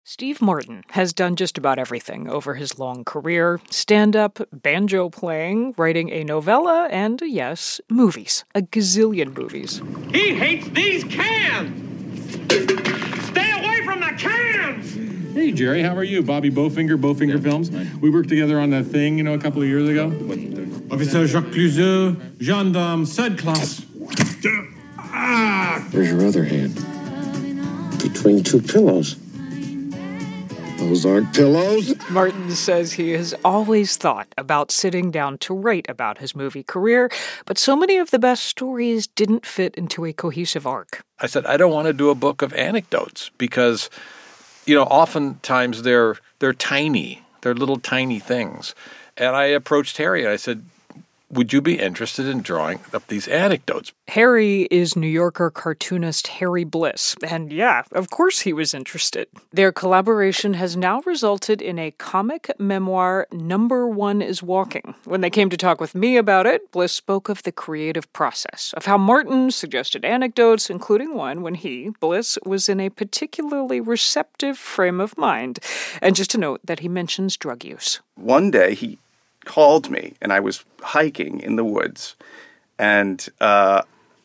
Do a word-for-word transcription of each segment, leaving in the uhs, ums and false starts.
Steve Martin has done just about everything over his long career. Stand-up, banjo playing, writing a novella, and, yes, movies. A gazillion movies. He hates these cans! Stay away from the cans! Hey, Jerry, how are you? Bobby Bowfinger, Bowfinger yeah. Films. We worked together on that thing, you know, a couple of years ago. Officer Jacques Cluzeux, gendarme, third class. Ah! Where's your other hand? Between two pillows. Those aren't pillows. Martin says he has always thought about sitting down to write about his movie career, but so many of the best stories didn't fit into a cohesive arc. I said, I don't want to do a book of anecdotes because, you know, oftentimes they're they're tiny. They're little tiny things. And I approached Harry and I said, would you be interested in drawing up these anecdotes? Harry is New Yorker cartoonist Harry Bliss, and yeah, of course he was interested. Their collaboration has now resulted in a comic memoir, Number One is Walking. When they came to talk with me about it, Bliss spoke of the creative process, of how Martin suggested anecdotes, including one when he, Bliss, was in a particularly receptive frame of mind. And just to note that he mentions drug use. One day he called me, and I was hiking in the woods, and uh,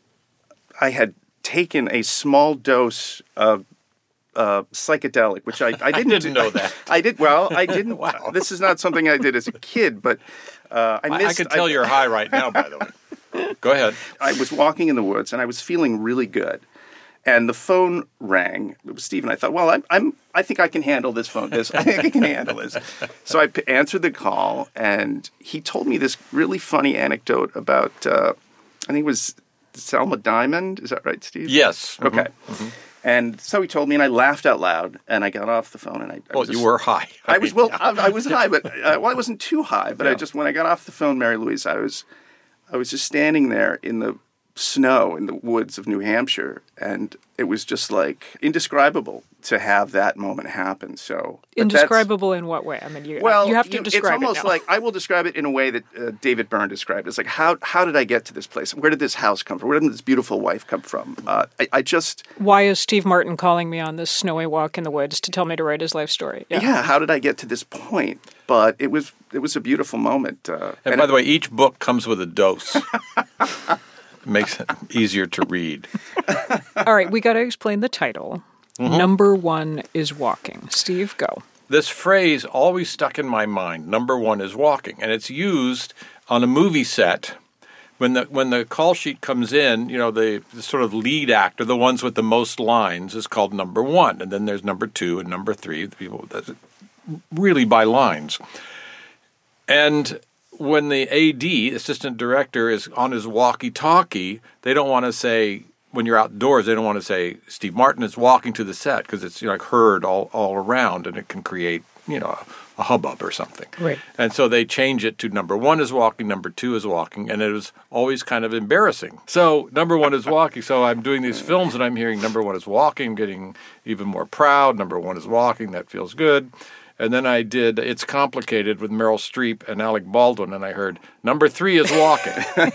I had taken a small dose of uh, psychedelic, which I, I didn't, I didn't know that. I, I did well. I didn't. Wow. This is not something I did as a kid, but uh, I missed. I, I can tell I, you're high right now. By the way, go ahead. I was walking in the woods, and I was feeling really good. And the phone rang. It was Steve, and I thought, well, I'm, I'm, I think I can handle this phone. This, I think I can handle this. So I p- answered the call, and he told me this really funny anecdote about, uh, I think it was Selma Diamond. Is that right, Steve? Yes. Okay. Mm-hmm. Mm-hmm. And so he told me, and I laughed out loud, and I got off the phone, and I. I well, was you just, were high. I, I was well. I, I was high, but uh, well, I wasn't too high. But yeah. I just when I got off the phone, Mary Louise, I was, I was just standing there in the snow in the woods of New Hampshire, and it was just like indescribable to have that moment happen. So indescribable in what way? I mean, you, well, you have to you, describe it. It's almost now. like I will describe it in a way that uh, David Byrne described it. It's like how how did I get to this place? Where did this house come from? Where did this beautiful wife come from? Uh, I, I just why is Steve Martin calling me on this snowy walk in the woods to tell me to write his life story? Yeah, yeah how did I get to this point? But it was it was a beautiful moment. Uh, and, and by it, the way, each book comes with a dose. Makes it easier to read. All right, we got to explain the title. Mm-hmm. Number One is Walking. Steve, go. This phrase always stuck in my mind. Number one is walking, and it's used on a movie set when the when the call sheet comes in. You know, the, the sort of lead actor, the ones with the most lines, is called number one, and then there's number two and number three. The people that's really by lines, and when the A D, assistant director, is on his walkie-talkie, they don't want to say, when you're outdoors, they don't want to say, Steve Martin is walking to the set, because it's, you know, like heard all, all around, and it can create, you know, a, a hubbub or something. Right. And so they change it to number one is walking, number two is walking, and it was always kind of embarrassing. So number one is walking. So I'm doing these films, and I'm hearing number one is walking, getting even more proud. Number one is walking. That feels good. And then I did It's Complicated with Meryl Streep and Alec Baldwin, and I heard, number three is walking.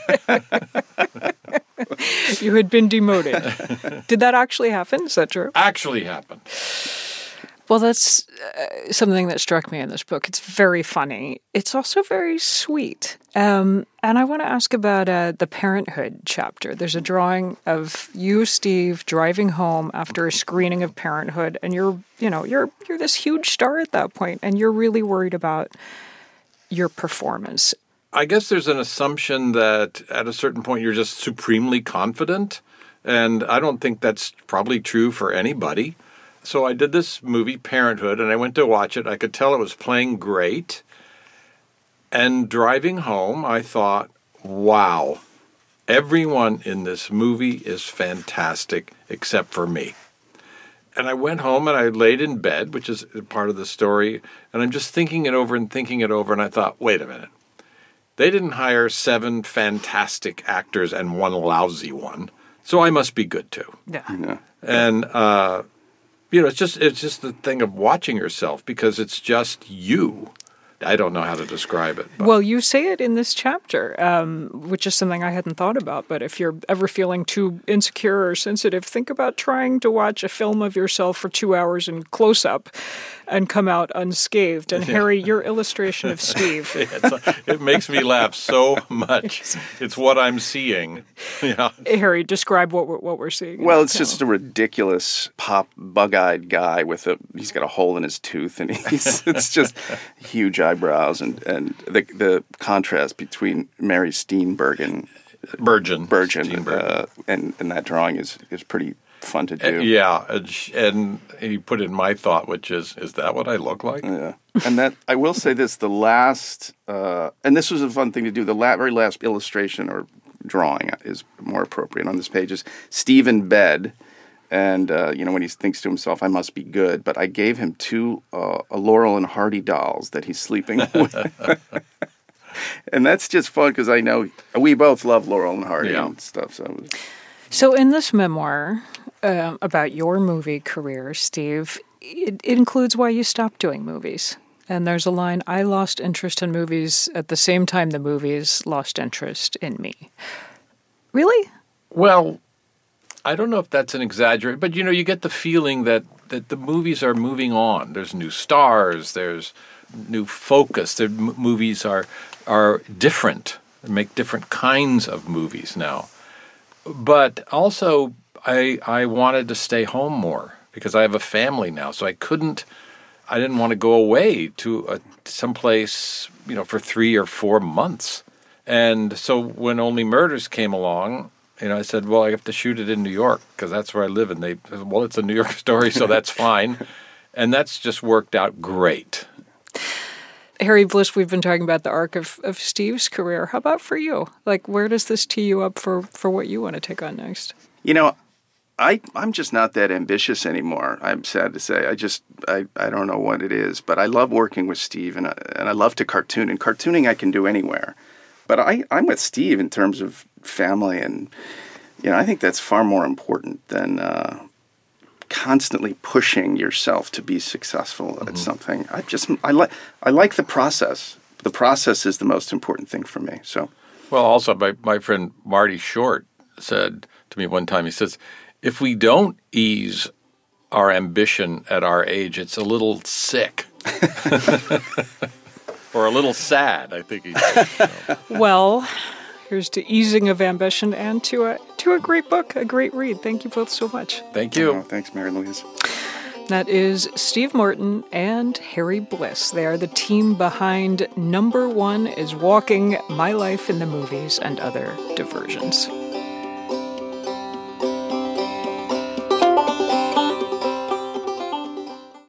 You had been demoted. Did that actually happen? Is that true? Actually happened. Well, that's uh, something that struck me in this book. It's very funny. It's also very sweet. Um, and I want to ask about uh, the Parenthood chapter. There's a drawing of you, Steve, driving home after a screening of Parenthood, and you're, you know, you're you're this huge star at that point, and you're really worried about your performance. I guess there's an assumption that at a certain point you're just supremely confident, and I don't think that's probably true for anybody. So I did this movie, Parenthood, and I went to watch it. I could tell it was playing great. And driving home, I thought, wow, everyone in this movie is fantastic except for me. And I went home and I laid in bed, which is part of the story, and I'm just thinking it over and thinking it over, and I thought, wait a minute. They didn't hire seven fantastic actors and one lousy one, so I must be good too. Yeah. yeah. And, uh... You know, it's just it's just the thing of watching yourself because it's just you. I don't know how to describe it. But. Well, you say it in this chapter, um, which is something I hadn't thought about. But if you're ever feeling too insecure or sensitive, think about trying to watch a film of yourself for two hours in close-up and come out unscathed. And Harry, your illustration of Steve. it's a, it makes me laugh so much. It's what I'm seeing. Yeah. Harry, describe what we're, what we're seeing. Well, it's just a ridiculous pop bug-eyed guy with a, he's got a hole in his tooth, and he's, it's just huge eyebrows, and, and the the contrast between Mary Steenburgen, Bergen, Bergen, Steenburgen. uh, and, and that drawing is, is pretty fun to do. Uh, yeah, and, and he put in my thought, which is, is that what I look like? Yeah. And that, I will say this, the last, uh, and this was a fun thing to do, the la- very last illustration or drawing is more appropriate on this page is Steve in bed. And, uh, you know, when he thinks to himself, I must be good. But I gave him two uh, Laurel and Hardy dolls that he's sleeping with. And that's just fun because I know we both love Laurel and Hardy Yeah. and stuff. So, it was... so in this memoir uh, about your movie career, Steve, it, it includes why you stopped doing movies. And there's a line, I lost interest in movies at the same time the movies lost interest in me. Really? Well, I don't know if that's an exaggeration, but, you know, you get the feeling that, that the movies are moving on. There's new stars. There's new focus. The m- movies are are different. They make different kinds of movies now. But also, I I wanted to stay home more because I have a family now, so I couldn't. I didn't want to go away to a, someplace, you know, for three or four months. And so when Only Murders came along, you know, I said, well, I have to shoot it in New York because that's where I live. And they, well, it's a New York story, so that's fine. And that's just worked out great. Harry Bliss, we've been talking about the arc of, of Steve's career. How about for you? Like, where does this tee you up for, for what you want to take on next? You know, I, I'm just not that ambitious anymore. I'm sad to say. I just, I, I don't know what it is. But I love working with Steve, and I, and I love to cartoon. And cartooning I can do anywhere. But I, I'm with Steve in terms of family, and, you know, I think that's far more important than uh, constantly pushing yourself to be successful mm-hmm. at something. I just, I like, I like the process. The process is the most important thing for me. So, well, also my, my friend Marty Short said to me one time, he says, if we don't ease our ambition at our age, it's a little sick. Or a little sad, I think he said. So. Well, here's to easing of ambition and to a to a great book, a great read. Thank you both so much. Thank you. Oh, thanks, Mary Louise. That is Steve Morton and Harry Bliss. They are the team behind Number One is Walking, My Life in the Movies, and Other Diversions.